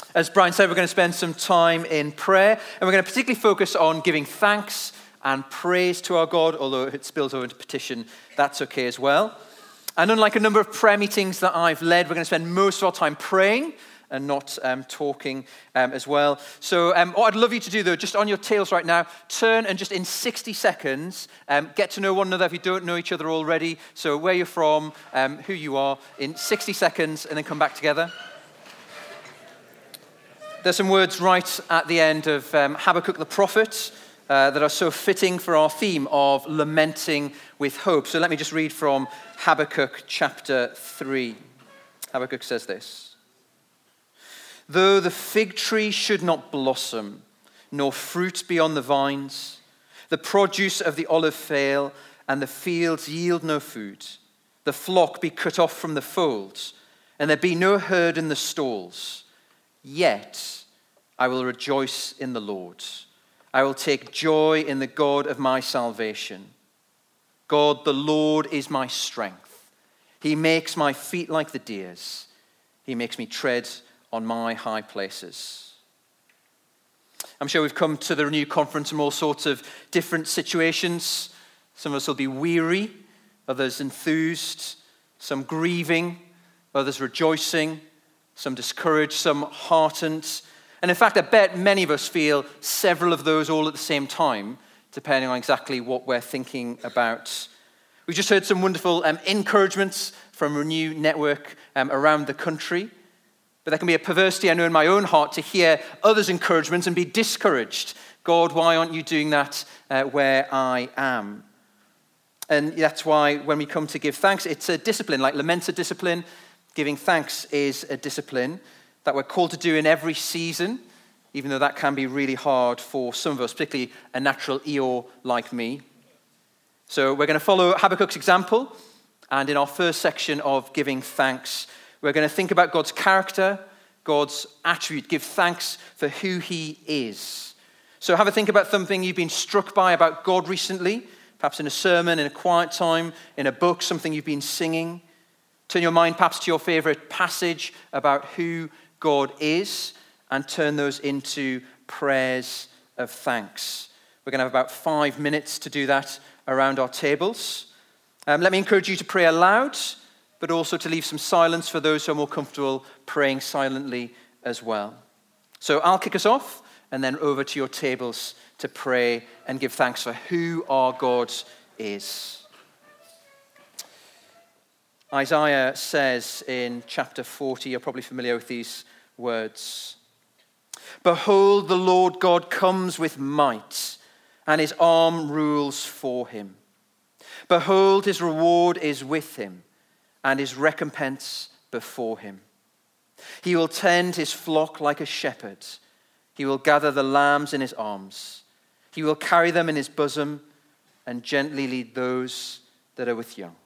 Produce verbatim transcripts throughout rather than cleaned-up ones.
As Brian said, we're going to spend some time in prayer, and we're going to particularly focus on giving thanks and praise to our God, although if it spills over into petition, that's okay as well. And unlike a number of prayer meetings that I've led, we're going to spend most of our time praying and not um, talking um, as well. So um, what I'd love you to do, though, just on your tails right now, turn and just in sixty seconds, um, get to know one another if you don't know each other already. So where you're from, um, who you are, in sixty seconds, and then come back together. There's some words right at the end of um, Habakkuk the prophet uh, that are so fitting for our theme of lamenting with hope. So let me just read from Habakkuk chapter three. Habakkuk says this: "Though the fig tree should not blossom, nor fruit be on the vines, the produce of the olive fail, and the fields yield no food, the flock be cut off from the folds, and there be no herd in the stalls, yet I will rejoice in the Lord. I will take joy in the God of my salvation. God, the Lord, is my strength. He makes my feet like the deer's. He makes me tread on my high places." I'm sure we've come to the Renew Conference from all sorts of different situations. Some of us will be weary, others enthused, some grieving, others rejoicing, some discouraged, some heartened. And in fact, I bet many of us feel several of those all at the same time, depending on exactly what we're thinking about. We've just heard some wonderful um, encouragements from Renew Network um, around the country. But there can be a perversity, I know, in my own heart to hear others' encouragements and be discouraged. God, why aren't you doing that uh, where I am? And that's why when we come to give thanks, it's a discipline, like lament's a discipline. Giving thanks is a discipline that we're called to do in every season, even though that can be really hard for some of us, particularly a natural Eeyore like me. So we're going to follow Habakkuk's example, and in our first section of giving thanks, we're going to think about God's character, God's attribute, give thanks for who he is. So have a think about something you've been struck by about God recently, perhaps in a sermon, in a quiet time, in a book, something you've been singing. Turn your mind perhaps to your favorite passage about who God is, and turn those into prayers of thanks. We're going to have about five minutes to do that around our tables. Um, let me encourage you to pray aloud, but also to leave some silence for those who are more comfortable praying silently as well. So I'll kick us off, and then over to your tables to pray and give thanks for who our God is. Isaiah says in chapter forty, you're probably familiar with these words: "Behold, the Lord God comes with might, and his arm rules for him. Behold, his reward is with him, and his recompense before him. He will tend his flock like a shepherd. He will gather the lambs in his arms. He will carry them in his bosom and gently lead those that are with young."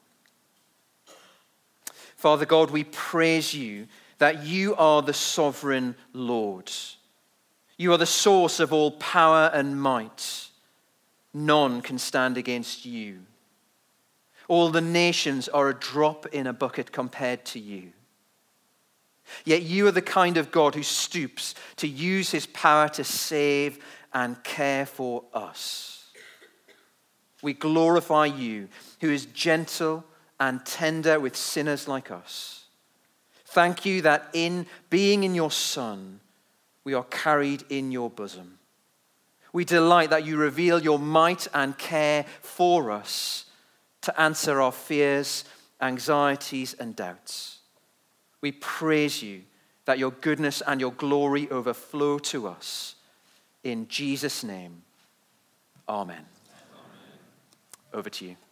Father God, we praise you that you are the sovereign Lord. You are the source of all power and might. None can stand against you. All the nations are a drop in a bucket compared to you. Yet you are the kind of God who stoops to use his power to save and care for us. We glorify you, who is gentle and tender with sinners like us. Thank you that in being in your Son, we are carried in your bosom. We delight that you reveal your might and care for us to answer our fears, anxieties, and doubts. We praise you that your goodness and your glory overflow to us. In Jesus' name, amen. Amen. Over to you.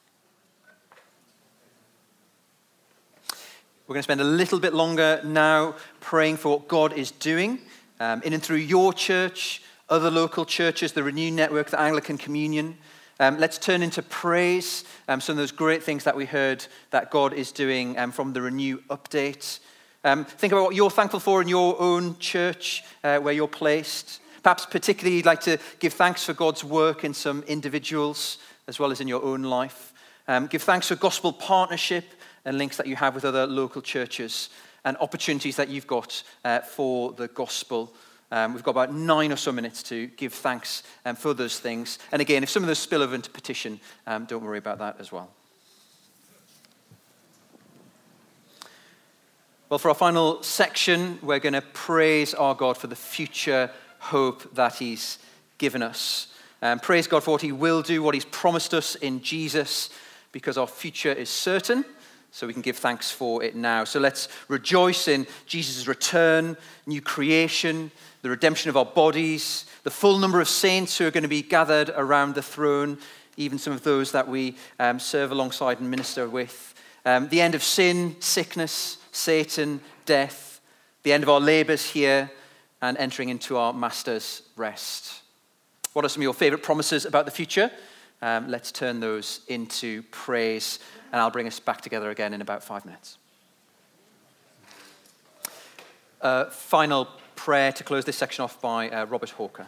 We're going to spend a little bit longer now praying for what God is doing um, in and through your church, other local churches, the Renew Network, the Anglican Communion. Um, let's turn into praise, um, some of those great things that we heard that God is doing um, from the Renew update. Um, think about what you're thankful for in your own church, uh, where you're placed. Perhaps particularly you'd like to give thanks for God's work in some individuals, as well as in your own life. Um, give thanks for gospel partnership and links that you have with other local churches. and opportunities that you've got uh, for the gospel. Um, we've got about nine or so minutes to give thanks um, for those things. And again, if some of those spill over into petition, um, don't worry about that as well. Well, for our final section, we're going to praise our God for the future hope that he's given us. Um, praise God for what he will do, what he's promised us in Jesus, because our future is certain, so we can give thanks for it now. So let's rejoice in Jesus' return, new creation, the redemption of our bodies, the full number of saints who are going to be gathered around the throne, even some of those that we um, serve alongside and minister with. Um, the end of sin, sickness, Satan, death, the end of our labors here, and entering into our master's rest. What are some of your favorite promises about the future? Um, let's turn those into praise, and I'll bring us back together again in about five minutes. Uh, final prayer to close this section off by uh, Robert Hawker.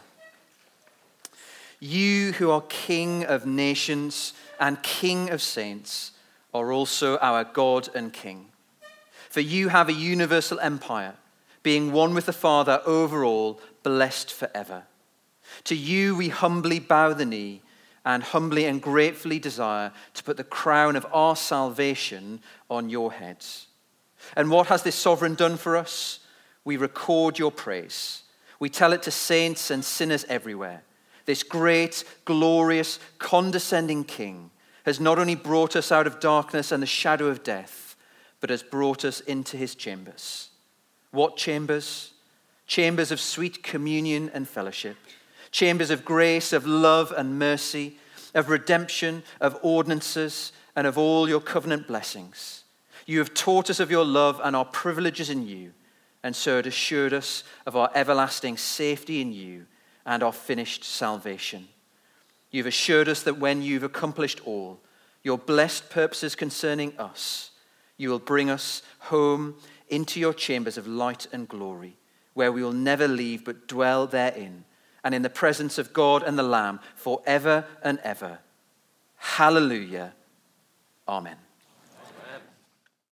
You who are King of nations and King of saints are also our God and King. For you have a universal empire, being one with the Father over all, blessed forever. To you we humbly bow the knee and humbly and gratefully desire to put the crown of our salvation on your heads. And what has this sovereign done for us? We record your praise. We tell it to saints and sinners everywhere. This great, glorious, condescending King has not only brought us out of darkness and the shadow of death, but has brought us into his chambers. What chambers? Chambers of sweet communion and fellowship. Chambers of grace, of love and mercy, of redemption, of ordinances, and of all your covenant blessings. You have taught us of your love and our privileges in you, and so had assured us of our everlasting safety in you and our finished salvation. You've assured us that when you've accomplished all, your blessed purposes concerning us, you will bring us home into your chambers of light and glory, where we will never leave but dwell therein, and in the presence of God and the Lamb forever and ever. Hallelujah. Amen.